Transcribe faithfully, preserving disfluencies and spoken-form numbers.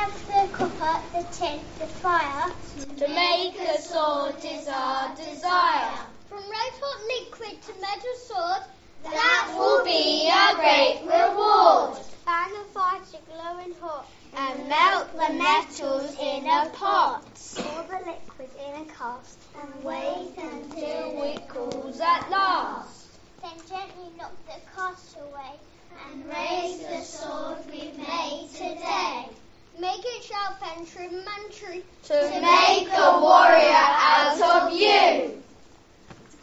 have the copper, the tin, the fire. To make a sword is our desire. From red hot liquid to metal sword, that will be our great reward. Fan the fire to glowing hot, and melt the metals in a pot. Pour the liquid in a cask, and wait until it cools at last. Then gently knock the cask away, and raise the sword we've made today. Make it sharp and trim and true, to make